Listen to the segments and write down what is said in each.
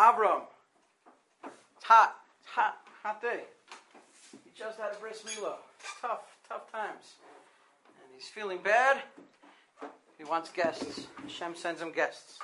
Avram. It's hot. It's hot. Hot day. He just had a bris milah. Tough times. And he's feeling bad. He wants guests. Hashem sends him guests.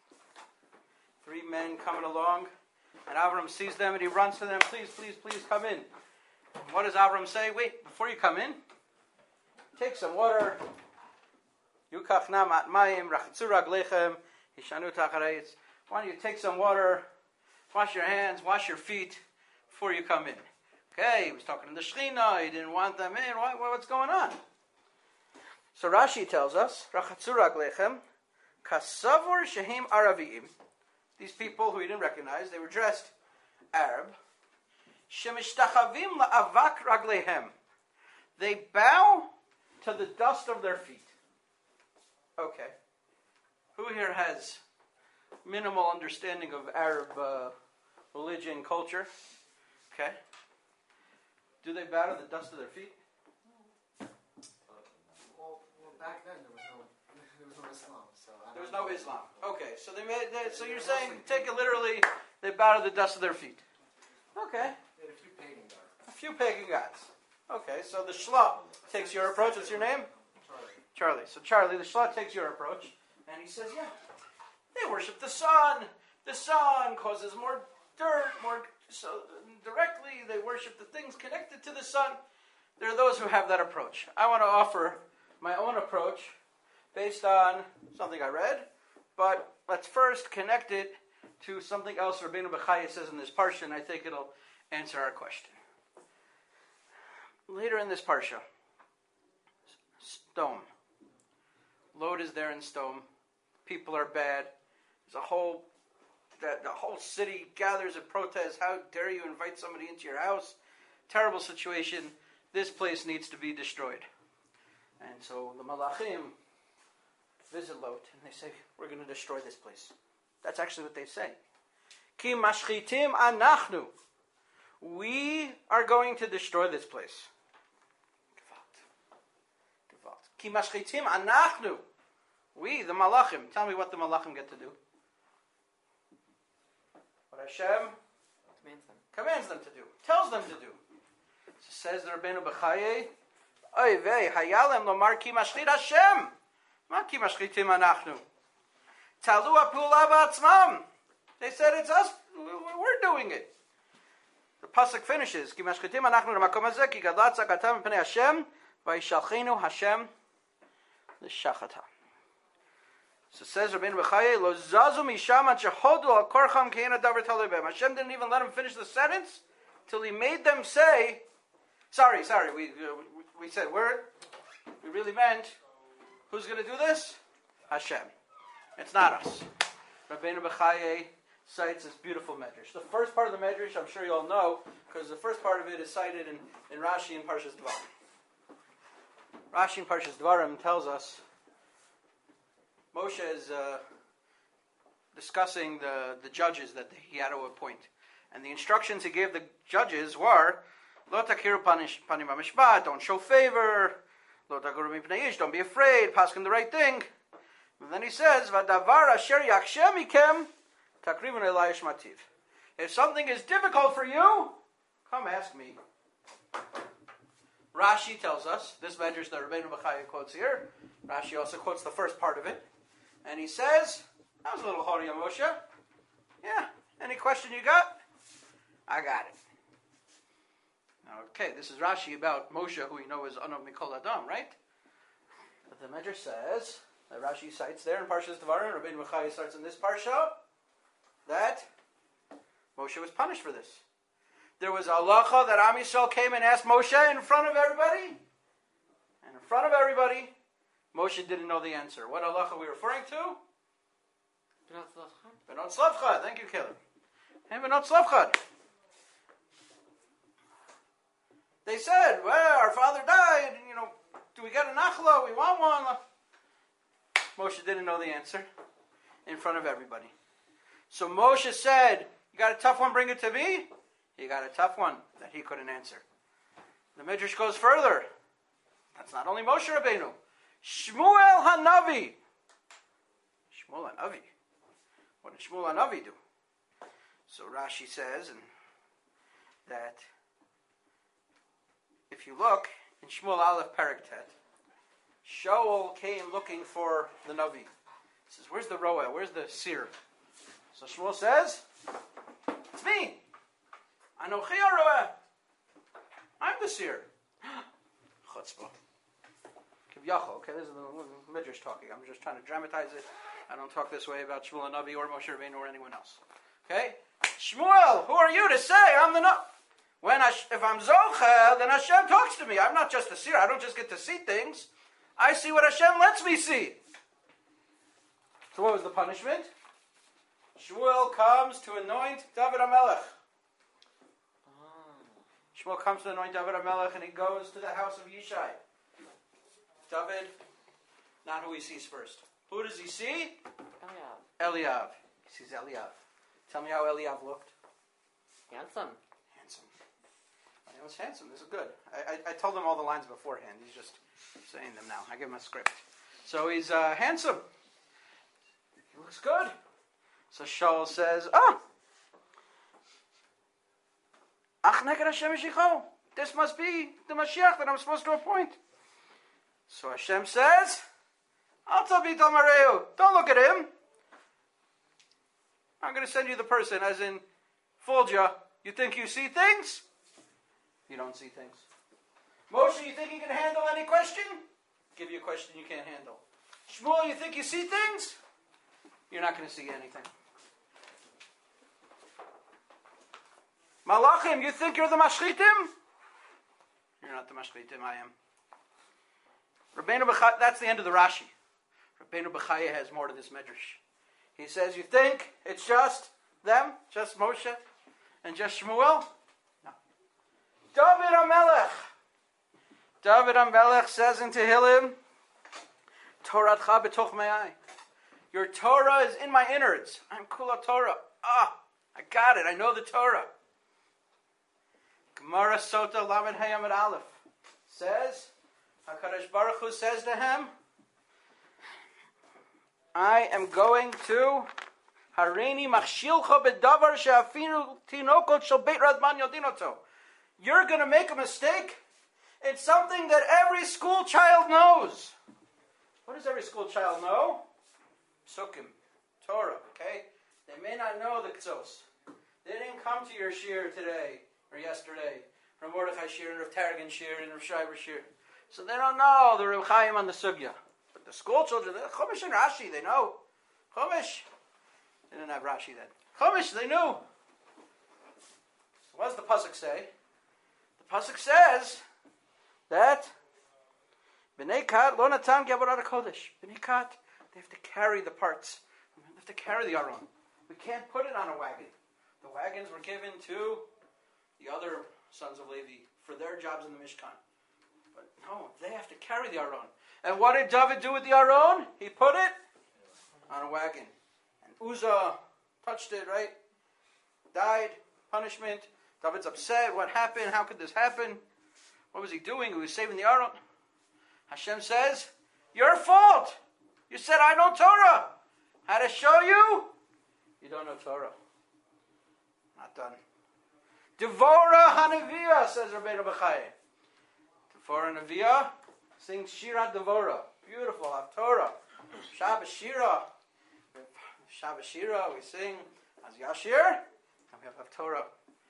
3 men coming along. And Avram sees them and he runs to them. Please come in. And what does Avram say? Wait, before you come in, take some water. Yukach namat mayim rachatzu raglechem hishanu tacharayitz. Why don't you take some water, wash your hands, wash your feet before you come in. Okay, he was talking to the Shechina. He didn't want them in. What's going on? So Rashi tells us, rachatzu raglechem kasavur shehim aravim. These people who he didn't recognize, they were dressed Arab. Shemishtachavim la'avak raglehem. They bow to the dust of their feet. Okay. Who here has minimal understanding of Arab religion, culture? Okay. Do they bow to the dust of their feet? Well, back then there was no Islam. There was no Islam. Okay, so so you're saying, take it literally, they bow to the dust of their feet. Okay. They had a few pagan gods. A few pagan gods. Okay, so the Shlah takes your approach. What's your name? Charlie. So Charlie, the Shlah takes your approach, and he says, yeah, they worship the sun. The sun causes more dirt, so directly they worship the things connected to the sun. There are those who have that approach. I want to offer my own approach based on something I read, but let's first connect it to something else Rabbeinu Bechaya says in this parsha, and I think it'll answer our question. Later in this parsha, Sdom. Lot is there in Sdom. People are bad. There's the whole city gathers and protests. How dare you invite somebody into your house? Terrible situation. This place needs to be destroyed. And so the Malachim visit Lot and they say, we're going to destroy this place. That's actually what they say. Ki mashchitim anachnu. We are going to destroy this place. Ki mashchitim anachnu. We, the Malachim. Tell me what the Malachim get to do. What Hashem commands them to do. Tells them to do. So says the Rabbeinu Bechaya, Oy vey, hayalem lomar ki mashchit Hashem. Ma ki mashchitim anachnu. Talu apula ba'atzmam. They said it's us. We're doing it. The pasuk finishes. Ki mashchitim anachnu lemakom hazeh ki gadlat tzakatam b'pnei Hashem vayishalchenu Hashem l'shachata. So says Rabbeinu Bechaya, Lo zazu misham ad shehodu al korcham ke'ena davar talei behem. Hashem didn't even let him finish the sentence till he made them say, sorry, we said we really meant, who's going to do this? Hashem. It's not us. Rabbeinu Bechaya cites this beautiful medrash. The first part of the medrash, I'm sure you all know, because the first part of it is cited in Rashi and Parshas Dvarim. Rashi and Parshas Dvarim tells us Moshe is discussing the judges that he had to appoint. And the instructions he gave the judges were, Lo takiru panim hamishpat, don't show favor. Lo taguru mipnei ish, don't be afraid. Paskin the right thing. And then he says, Vadavar asher yakshem mikem takrivun elai shmativ. If something is difficult for you, come ask me. Rashi tells us, this medrash that Rabbeinu Bechaya quotes here, Rashi also quotes the first part of it, and he says, that was a little haughty of Moshe. Yeah, any question you got? I got it. Okay, this is Rashi about Moshe, who we know is Anav Mikol Adam, right? But the medrash says, that Rashi cites there in Parshas Dvarim, Rabbeinu Bechaya starts in this parsha, that Moshe was punished for this. There was a halacha that Am Yisrael came and asked Moshe in front of everybody. And in front of everybody, Moshe didn't know the answer. What halacha are we referring to? Benot Slavchad. Thank you, Caleb. And Benot Slavchad. They said, well, our father died. Do we get a nachla? We want one. Moshe didn't know the answer in front of everybody. So Moshe said, you got a tough one, bring it to me. He got a tough one that he couldn't answer. The Midrash goes further. That's not only Moshe Rabbeinu. Shmuel Hanavi. Shmuel Hanavi. What did Shmuel Hanavi do? So Rashi says that if you look in Shmuel Aleph Perek Tet, Shaul came looking for the Navi. He says, where's the Roa? Where's the seer? So Shmuel says, it's me. Anochi Roa. I'm the seer. Chutzpah. Kivyachol. Okay, this is the Midrash talking. I'm just trying to dramatize it. I don't talk this way about Shmuel Navi or Moshe Rabbeinu or anyone else. Okay? Shmuel, who are you to say I'm the Navi? If I'm Zochel, then Hashem talks to me. I'm not just a seer. I don't just get to see things. I see what Hashem lets me see. So what was the punishment? Shmuel comes to anoint David HaMelech. Shmuel comes to anoint David HaMelech and he goes to the house of Yishai. David, not who he sees first. Who does he see? Eliav. He sees Eliav. Tell me how Eliav looked. Handsome. He was handsome. This is good. I told him all the lines beforehand. He's just saying them now. I give him a script. So he's handsome. He looks good. So Shaul says, this must be the Mashiach that I'm supposed to appoint. So Hashem says, don't look at him. I'm going to send you the person, as in, fooled you. You think you see things? You don't see things. Moshe, you think you can handle any question? Give you a question you can't handle. Shmuel, you think you see things? You're not going to see anything. Malachim, you think you're the Mashchitim? You're not the Mashchitim, I am. Rabbeinu Bechaya, that's the end of the Rashi. Rabbeinu Bechaya has more to this medrash. He says, you think it's just them? Just Moshe? And just Shmuel? No. David HaMelech. David HaMelech says in Tehillim, Toratcha b'toch me'ai. Your Torah is in my innards. I'm kula Torah. I got it. I know the Torah. Gemara Sota Lamed Hayamid Aleph says, HaKadosh Baruch Hu says to him, I am going to Hareini machshilcha bedavar she'afinu tinokot shel beit radman yodinoto. You're going to make a mistake. It's something that every school child knows. What does every school child know? Sukkim, Torah, okay? They may not know the Ktzos. They didn't come to your shir today or yesterday. Rav Mordechai shir and Rav Targum shir and Rav Shriver shir. So they don't know the Rav Chaim on the Sugya. But the school children, Chumash and Rashi, they know. Chumash. They didn't have Rashi then. Chumash, they knew. So what does the Pasuk say? The Pasuk says that B'nai Kat lo natan g'avodat kodesh. B'nai Kat, they have to carry the parts. They have to carry the Aron. We can't put it on a wagon. The wagons were given to the other sons of Levi for their jobs in the Mishkan. But no, they have to carry the Aron. And what did David do with the Aron? He put it on a wagon. And Uzzah touched it, right? Died. Punishment. David's upset. What happened? How could this happen? What was he doing? He was saving the Aron. Hashem says, your fault. You said, I know Torah. How to show you? You don't know Torah. Not done. Devora Hanaviyah, says Rabbeinu Bechaya. Devora Hanaviyah sings Shira Devora. Beautiful, Haftorah. Shabbos Shira. Shabbos Shira, we sing as Yashir, and we have Haftorah.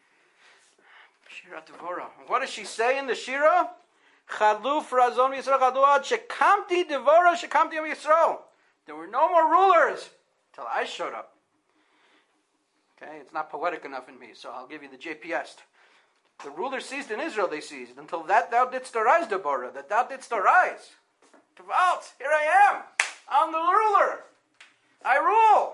Shira Devora. What does she say in the Shira? Chaluf Razon Yisrael Chaduad Shekamti Devora Shekamti Yom Yisrael. There were no more rulers till I showed up. Okay, it's not poetic enough in me, so I'll give you the JPS. The ruler ceased in Israel, they ceased, until that thou didst arise, Deborah, that thou didst arise. Gevalt, here I am. I'm the ruler. I rule.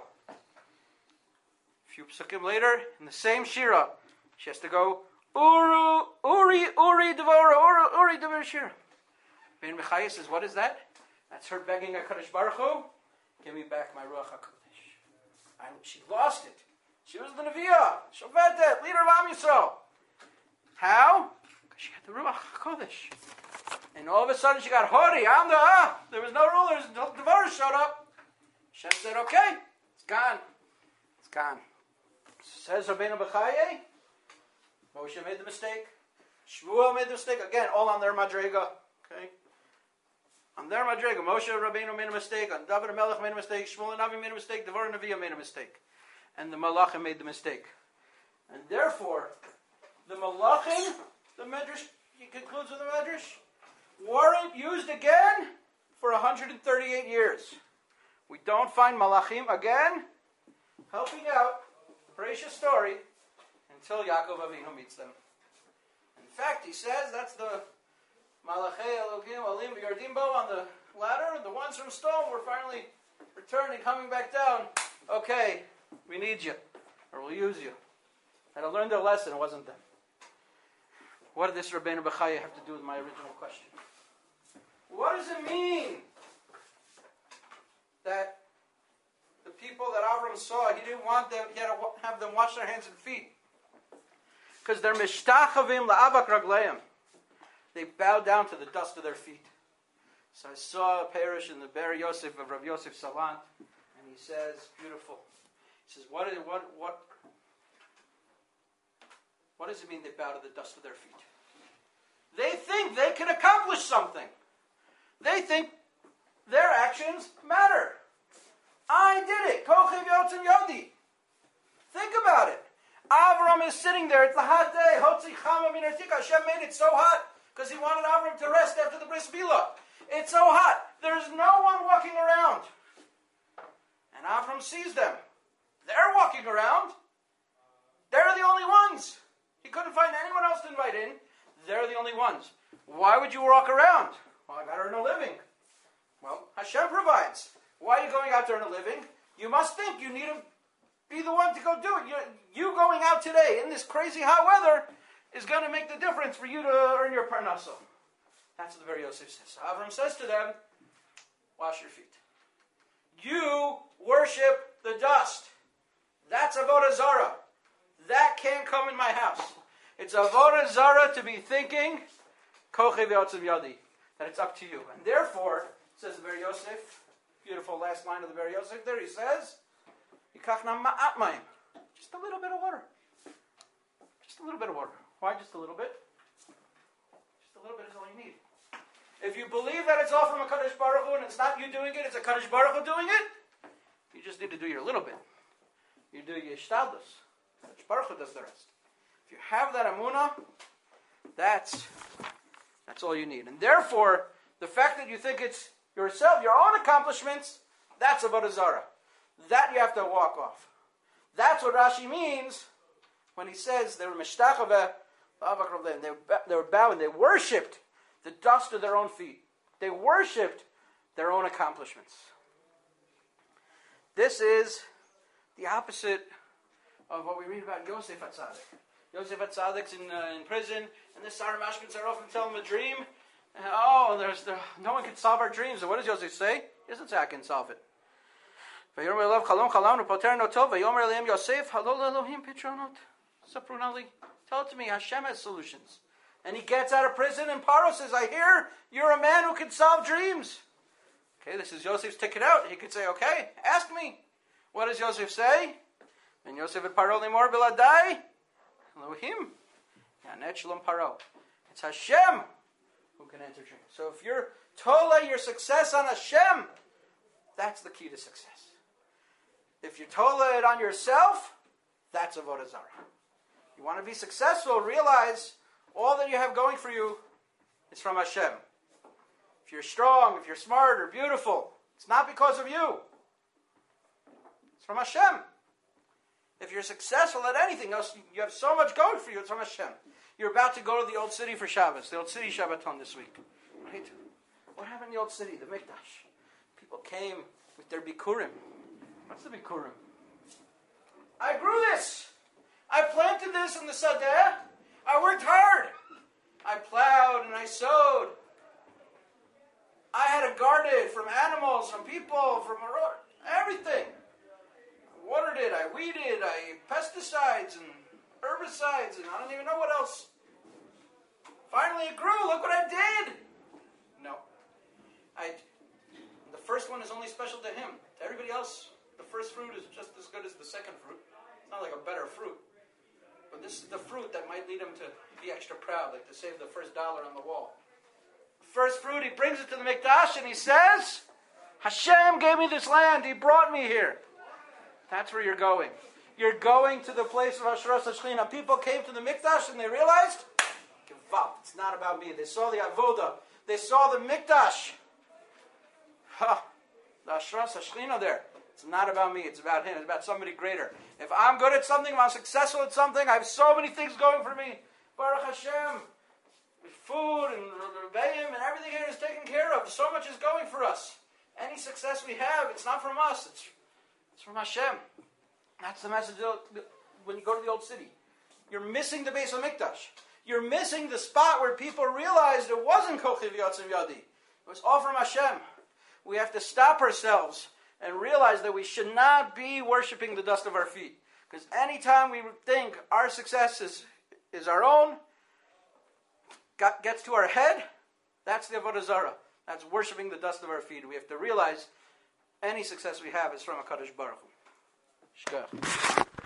A few psukim later, in the same Shira, she has to go, Uri Devorah, Uri Devorah Shira. Ben Mechaya says, what is that? That's her begging HaKadosh Baruch Hu, give me back my Ruach HaKodesh. She lost it. She was the Nevi'ah, Shovetet, leader of Am Yisrael. How? Because she had the Ruach HaKodesh. And all of a sudden she got haughty. There was no rulers until Devorah showed up. Hashem said, okay, it's gone. It's gone. Says Rabbeinu Bechaye, Moshe made the mistake. Shmuel made the mistake. Again, all on their madrega. Okay? On their madrega. Moshe Rabbeinu made a mistake. On David Melech made a mistake. Shmuel and Navi made a mistake. Devorah Neviah made a mistake. And the Malachim made the mistake. And therefore, the Malachim, the Medrash, he concludes with the Medrash, weren't used again for 138 years. We don't find Malachim again helping out the Parashah story until Yaakov Avinu meets them. In fact, he says that's the Malachei Elohim Olim V'Yordim Bo on the ladder. The ones from stone were finally returning, coming back down. Okay, we need you, or we'll use you. And I learned their lesson. It wasn't them. What did this Rabbeinu Bechaye have to do with my original question? What does it mean that the people that Avram saw, he didn't want them, he had to have them wash their hands and feet? Because they're mishtachavim la'avak ragleim. They bow down to the dust of their feet. So I saw a parish in the Ber Yosef of Rav Yosef Salant, and he says, beautiful. He says, what does it mean they bow to the dust of their feet? They think they can accomplish something. They think their actions matter. I did it. Kochev yotzim yodi. Think about it. Avram is sitting there. It's a hot day. Hotzi chama min artika. Hashem made it so hot because he wanted Avram to rest after the bris milah. It's so hot. There's no one walking around. And Avram sees them. They're walking around. They're the only ones. He couldn't find anyone else to invite in. They're the only ones. Why would you walk around? Well, I got to earn a living. Well, Hashem provides. Why are you going out to earn a living? You must think you need to be the one to go do it. You going out today in this crazy hot weather is going to make the difference for you to earn your parnaso. That's what the Ber Yosef says. Avram says to them, wash your feet. You worship the dust. That's avodah zarah. That can't come in my house. It's avodah zarah to be thinking, kochev yotzim yadi, that it's up to you. And therefore, says the Ber Yosef, beautiful last line of the Ber Yosef there, he says, yikachna ma'at mayim, just a little bit of water. Just a little bit of water. Why just a little bit? Just a little bit is all you need. If you believe that it's all from a Kadosh Baruch Hu and it's not you doing it, it's a Kadosh Baruch Hu doing it, you just need to do your little bit. You do your ishtadlus. Kadosh Baruch Hu does the rest. If you have that amunah, that's all you need. And therefore, the fact that you think it's yourself, your own accomplishments, that's avodah zarah. That you have to walk off. That's what Rashi means when he says they were mishtachaveh, they were bowing, they worshipped the dust of their own feet. They worshipped their own accomplishments. This is the opposite of what we read about Yosef HaTzadik. Yosef HaTzadik's in prison, and the Sarah Mashkin Sarofim tell him a dream. And, no one can solve our dreams. And what does Yosef say? He doesn't say, I can solve it. Tell it to me. Hashem has solutions. And he gets out of prison, and Paro says, I hear you're a man who can solve dreams. Okay, this is Yosef's ticket out. He could say, okay, ask me. What does Yosef say? And Yosef at Paro limor biladai Elohim Yanet Shalom Paro. It's Hashem who can answer dreams. So if you're tola your success on Hashem, that's the key to success. If you tola it on yourself, that's avodah zarah. You want to be successful, realize all that you have going for you is from Hashem. If you're strong, if you're smart or beautiful, it's not because of you. It's from Hashem. If you're successful at anything else, you have so much going for you, it's from Hashem. You're about to go to the Old City for Shabbos, the Old City Shabbaton this week. Right? What happened in the Old City, the Mikdash? People came with their bikurim. What's the bikurim? I grew this. I planted this in the Sadeh. I worked hard. I plowed and I sowed. I had to guard it from animals, from people, from everything. I watered it, I weeded, I pesticides and herbicides, and I don't even know what else. Finally it grew. Look what I did. No. The first one is only special to him. To everybody else, the first fruit is just as good as the second fruit. It's not like a better fruit. But this is the fruit that might lead him to be extra proud, like to save the first dollar on the wall. First fruit, he brings it to the Mikdash and he says, Hashem gave me this land. He brought me here. That's where you're going. You're going to the place of Hashras HaShechina. People came to the Mikdash and they realized, it's not about me. They saw the Avodah. They saw the Mikdash. The Hashras HaShechina there. It's not about me. It's about him. It's about somebody greater. If I'm good at something, if I'm successful at something, I have so many things going for me. Baruch Hashem. Food and rebellion and everything here is taken care of. So much is going for us. Any success we have, it's not from us. It's from Hashem. That's the message when you go to the old city. You're missing the Beis HaMikdash. You're missing the spot where people realized it wasn't Kochi v'yotzim yadi. It was all from Hashem. We have to stop ourselves and realize that we should not be worshiping the dust of our feet. Because anytime we think our success is our own, gets to our head, that's the Avodah Zarah. That's worshiping the dust of our feet. We have to realize any success we have is from HaKadosh Baruch Hu. Shkach.